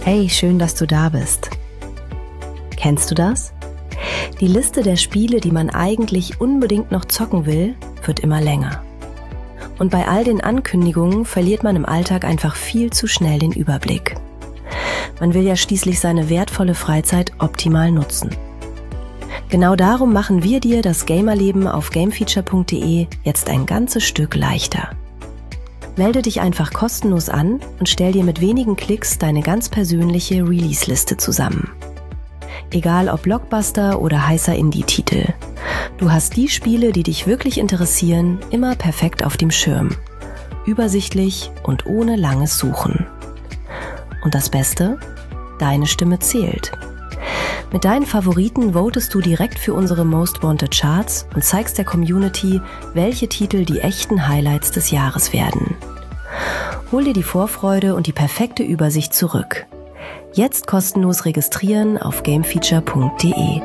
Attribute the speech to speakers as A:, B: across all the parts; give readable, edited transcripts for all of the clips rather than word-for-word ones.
A: Hey, schön, dass du da bist. Kennst du das? Die Liste der Spiele, die man eigentlich unbedingt noch zocken will, wird immer länger. Und bei all den Ankündigungen verliert man im Alltag einfach viel zu schnell den Überblick. Man will ja schließlich seine wertvolle Freizeit optimal nutzen. Genau darum machen wir dir das Gamerleben auf gamefeature.de jetzt ein ganzes Stück leichter. Melde dich einfach kostenlos an und stell dir mit wenigen Klicks deine ganz persönliche Release-Liste zusammen. Egal ob Blockbuster oder heißer Indie-Titel. Du hast die Spiele, die dich wirklich interessieren, immer perfekt auf dem Schirm. Übersichtlich und ohne langes Suchen. Und das Beste? Deine Stimme zählt. Mit deinen Favoriten votest du direkt für unsere Most Wanted Charts und zeigst der Community, welche Titel die echten Highlights des Jahres werden. Hol dir die Vorfreude und die perfekte Übersicht zurück. Jetzt kostenlos registrieren auf gamefeature.de.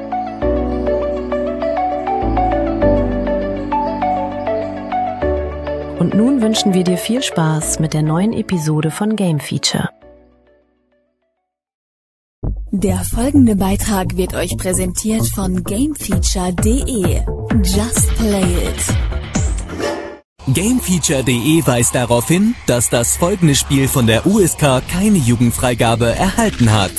A: Und nun wünschen wir dir viel Spaß mit der neuen Episode von Game Feature.
B: Der folgende Beitrag wird euch präsentiert von gamefeature.de. Just play it.
C: Gamefeature.de weist darauf hin, dass das folgende Spiel von der USK keine Jugendfreigabe erhalten hat.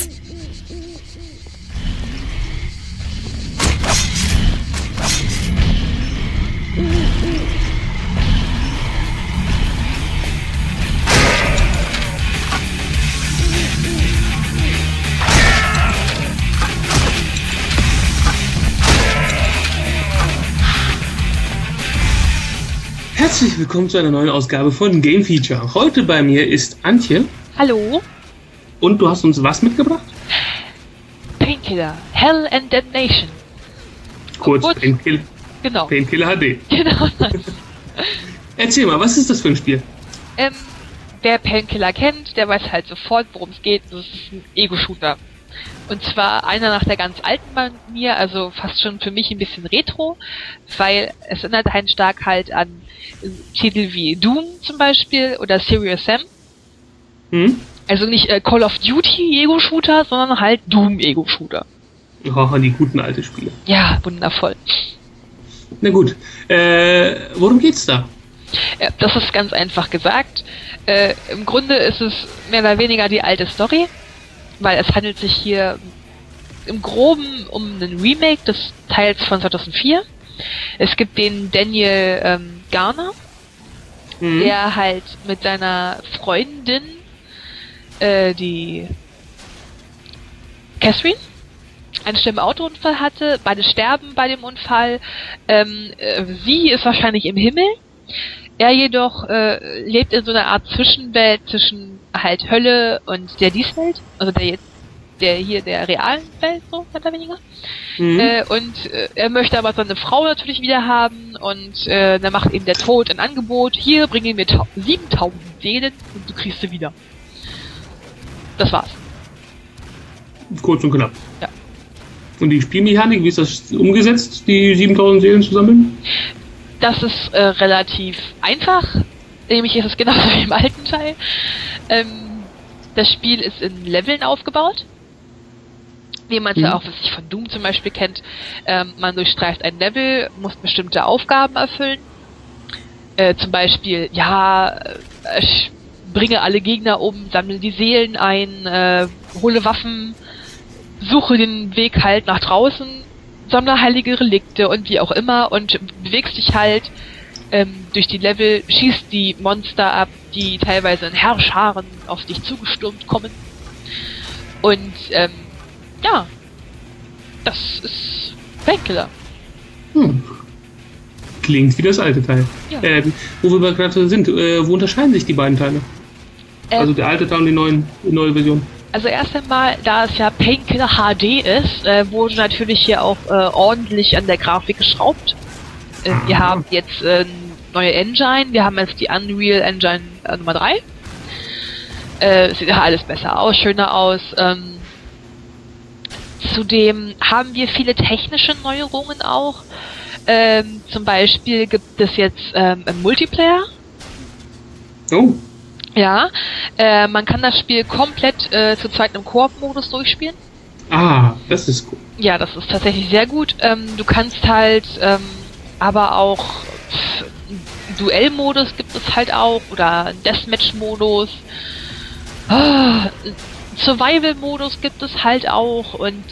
D: Herzlich willkommen zu einer neuen Ausgabe von Game Feature. Heute bei mir ist Antje.
E: Hallo.
D: Und du hast uns was mitgebracht?
E: Painkiller, Hell and Damnation.
D: Kurz Painkiller.
E: Genau.
D: Painkiller HD.
E: Genau.
D: Erzähl mal, was ist das für ein Spiel?
E: Wer Painkiller kennt, der weiß halt sofort, worum es geht. Das ist ein Ego-Shooter. Und zwar einer nach der ganz alten Manier, also fast schon für mich ein bisschen retro, weil es erinnert einen stark halt an Titel wie Doom zum Beispiel oder Serious Sam. Also nicht Call of Duty Ego-Shooter, sondern halt Doom Ego-Shooter.
D: Oh, die guten alten Spiele.
E: Ja, wundervoll.
D: Na gut, worum geht's da?
E: Ja, das ist ganz einfach gesagt. Im Grunde ist es mehr oder weniger die alte Story, weil es handelt sich hier im Groben um einen Remake des Teils von 2004. Es gibt den Daniel Garner, der halt mit seiner Freundin, die Catherine, einen schlimmen Autounfall hatte. Beide sterben bei dem Unfall. Sie ist wahrscheinlich im Himmel. Er jedoch lebt in so einer Art Zwischenwelt zwischen halt Hölle und der Dieswelt, also der realen Welt, so mehr oder weniger. Er möchte aber seine Frau natürlich wieder haben und dann macht ihm der Tod ein Angebot. Hier, bringe mir 7000 Seelen und du kriegst sie wieder. Das war's.
D: Kurz und knapp.
E: Ja.
D: Und die Spielmechanik, wie ist das umgesetzt, die 7000 Seelen zu sammeln?
E: Das ist relativ einfach, nämlich ist es genauso wie im alten Teil. Das Spiel ist in Leveln aufgebaut, wie man es ja auch von Doom zum Beispiel kennt. Man durchstreift ein Level, muss bestimmte Aufgaben erfüllen. Zum Beispiel, bringe alle Gegner um, sammle die Seelen ein, hole Waffen, suche den Weg halt nach draußen, sammle heilige Relikte und wie auch immer und bewegst dich halt durch die Level, schießt die Monster ab, die teilweise in Heerscharen auf dich zugestürmt kommen. Und das ist Painkiller.
D: Klingt wie das alte Teil.
E: Ja.
D: Wo wir gerade sind, wo unterscheiden sich die beiden Teile? Also der alte Teil und die neue Version.
E: Also erst einmal, da es ja Painkiller HD ist, wurde natürlich hier auch ordentlich an der Grafik geschraubt. Wir haben jetzt neue Engine, wir haben jetzt die Unreal Engine Nummer 3. Sieht ja alles besser aus, schöner aus. Zudem haben wir viele technische Neuerungen auch. Zum Beispiel gibt es jetzt einen Multiplayer.
D: Oh.
E: Ja, man kann das Spiel komplett zu zweit im Koop-Modus durchspielen.
D: Ah, das ist cool.
E: Ja, das ist tatsächlich sehr gut. Du kannst halt aber auch Duellmodus gibt es halt auch oder Deathmatch-Modus. Survival-Modus gibt es halt auch und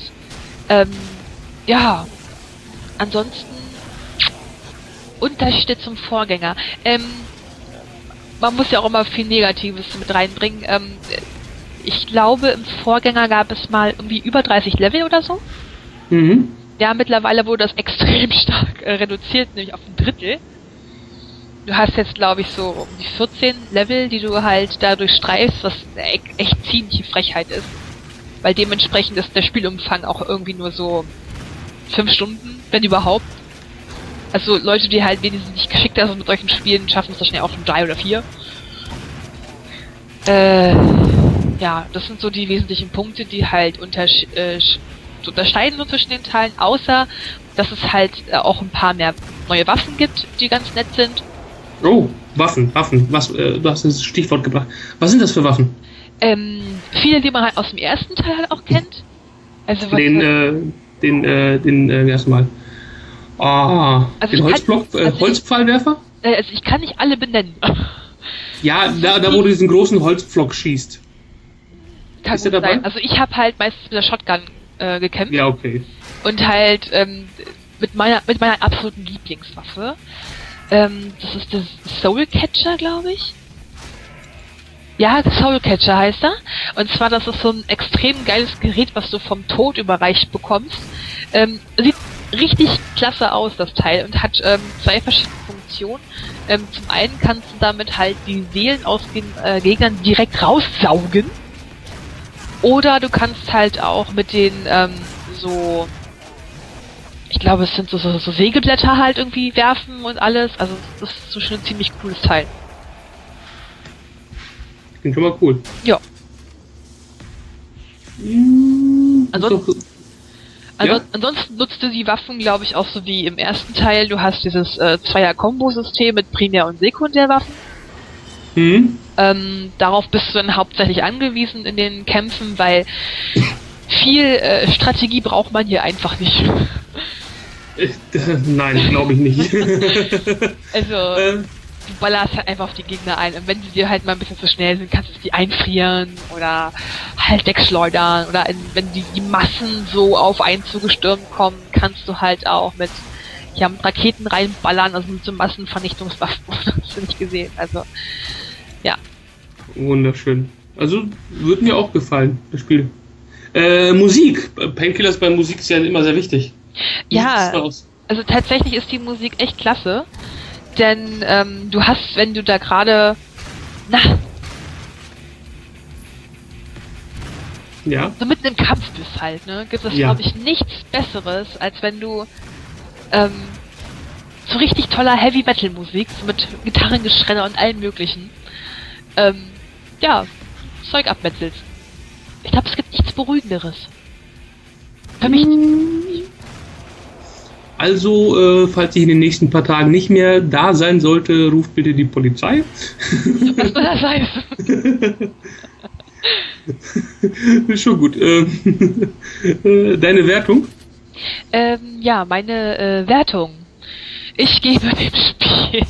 E: ja, ansonsten Unterschiede zum Vorgänger. Man muss ja auch immer viel Negatives mit reinbringen. Ich glaube, im Vorgänger gab es mal irgendwie über 30 Level oder so.
D: Mhm.
E: Ja, mittlerweile wurde das extrem stark reduziert, nämlich auf ein Drittel. Du hast jetzt, glaube ich, so um die 14 Level, die du halt dadurch streifst, was echt ziemliche Frechheit ist. Weil dementsprechend ist der Spielumfang auch irgendwie nur so 5 Stunden, wenn überhaupt. Also Leute, die halt wenigstens nicht geschickter sind mit solchen Spielen, schaffen es da schnell auch schon 3 oder 4. Ja, das sind so die wesentlichen Punkte, die halt unterscheiden so zwischen den Teilen, außer dass es halt auch ein paar mehr neue Waffen gibt, die ganz nett sind.
D: Oh, Waffen. Du hast das Stichwort gebracht. Was sind das für Waffen?
E: Viele, die man halt aus dem ersten Teil halt auch kennt. Also was
D: wie heißt mal?
E: Also
D: den Holzpfeilwerfer?
E: Also ich kann nicht alle benennen.
D: Ja, da wo du diesen großen Holzpflock schießt.
E: Kann
D: ist der
E: gut
D: dabei?
E: sein. Also ich habe halt meistens mit der Shotgun gekämpft.
D: Ja, okay.
E: Und halt mit meiner absoluten Lieblingswaffe. Das ist das Soul Catcher, glaube ich. Ja, Soul Catcher heißt er. Und zwar, das ist so ein extrem geiles Gerät, was du vom Tod überreicht bekommst. Sieht richtig klasse aus, das Teil, und hat 2 verschiedene Funktionen. Zum einen kannst du damit halt die Seelen aus den Gegnern direkt raussaugen. Oder du kannst halt auch mit den ich glaube, es sind so Sägeblätter halt irgendwie werfen und alles. Also das ist so schon ein ziemlich cooles Teil.
D: Klingt schon mal cool.
E: Ja. Ansonsten nutzt du die Waffen, glaube ich, auch so wie im ersten Teil. Du hast dieses Zweier-Kombo-System mit Primär- und Sekundärwaffen.
D: Mhm.
E: Darauf bist du dann hauptsächlich angewiesen in den Kämpfen, weil viel Strategie braucht man hier einfach nicht.
D: Nein, glaube ich nicht.
E: Also, du ballerst halt einfach auf die Gegner ein. Und wenn sie dir halt mal ein bisschen zu schnell sind, kannst du die einfrieren oder halt wegschleudern. Oder wenn die Massen so auf einen zugestürmt kommen, kannst du halt auch mit Raketen reinballern, also mit so Massenvernichtungswaffen. Das hast du nicht gesehen. Also, ja.
D: Wunderschön. Also, würde mir auch gefallen, das Spiel. Musik. Painkillers bei Musik ist ja immer sehr wichtig.
E: Ja, also tatsächlich ist die Musik echt klasse. Denn du hast, wenn du da gerade so mitten im Kampf bist halt, ne, gibt es, glaube ich, nichts Besseres, als wenn du so richtig toller Heavy-Metal-Musik, so mit Gitarrengeschredder und allem möglichen, Zeug abmetzelst. Ich glaube, es gibt nichts Beruhigenderes. Für mich.
D: Also, falls ich in den nächsten paar Tagen nicht mehr da sein sollte, ruft bitte die Polizei.
E: Was soll das heißen?
D: Schon gut. Deine Wertung?
E: Meine Wertung. Ich gebe dem Spiel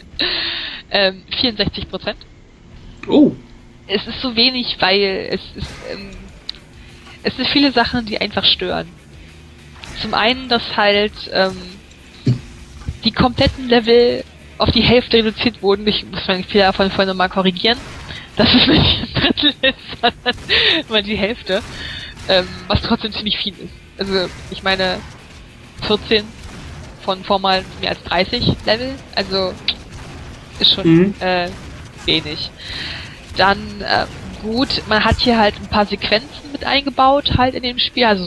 E: 64%.
D: Oh.
E: Es ist so wenig, weil es sind viele Sachen, die einfach stören. Zum einen, dass halt die kompletten Level auf die Hälfte reduziert wurden. Ich muss meinen Fehler von vorhin nochmal korrigieren. Dass es nicht ein Drittel ist, sondern mal die Hälfte. Was trotzdem ziemlich viel ist. Also, ich meine, 14 von vormal mehr als 30 Level. Also, ist schon wenig. Dann, gut, man hat hier halt ein paar Sequenzen mit eingebaut halt in dem Spiel. Also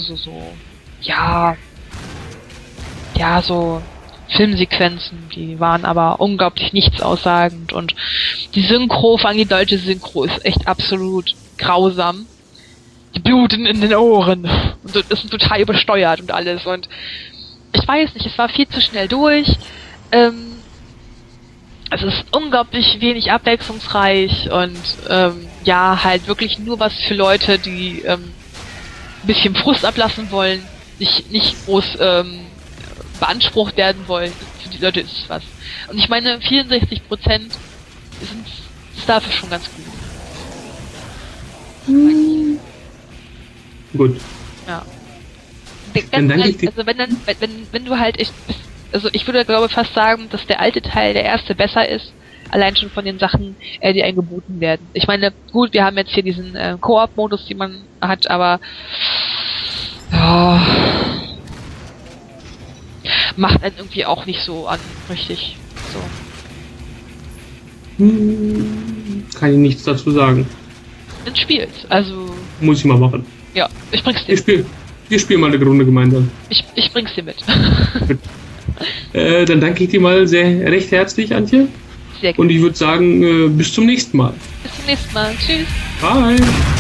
E: so Filmsequenzen, die waren aber unglaublich nichtssagend, und die Synchro, vor allem die deutsche Synchro, ist echt absolut grausam. Die bluten in den Ohren und das ist total übersteuert und alles, und ich weiß nicht, es war viel zu schnell durch. Also es ist unglaublich wenig abwechslungsreich und ja, halt wirklich nur was für Leute, die ein bisschen Frust ablassen wollen, nicht groß beansprucht werden wollen. Für die Leute ist es was. Und ich meine, 64% ist dafür schon ganz gut.
D: Gut.
E: Ja.
D: Dann danke ich dir.
E: Also wenn du halt echt bist, also ich würde glaube fast sagen, dass der alte Teil, der erste, besser ist, allein schon von den Sachen, die einem geboten werden. Ich meine, gut, wir haben jetzt hier diesen Koop-Modus, den man hat, aber ja, macht einen irgendwie auch nicht so an, richtig. So.
D: Kann ich nichts dazu sagen.
E: Dann spiel's, also
D: Muss ich mal machen.
E: ja, ich bring's dir.
D: Wir spielen mal eine Runde gemeinsam.
E: Ich bring's dir mit.
D: Dann danke ich dir mal recht herzlich, Antje.
E: Sehr gut.
D: Und ich würde sagen, bis zum nächsten Mal.
E: Bis zum nächsten Mal. Tschüss.
D: Bye.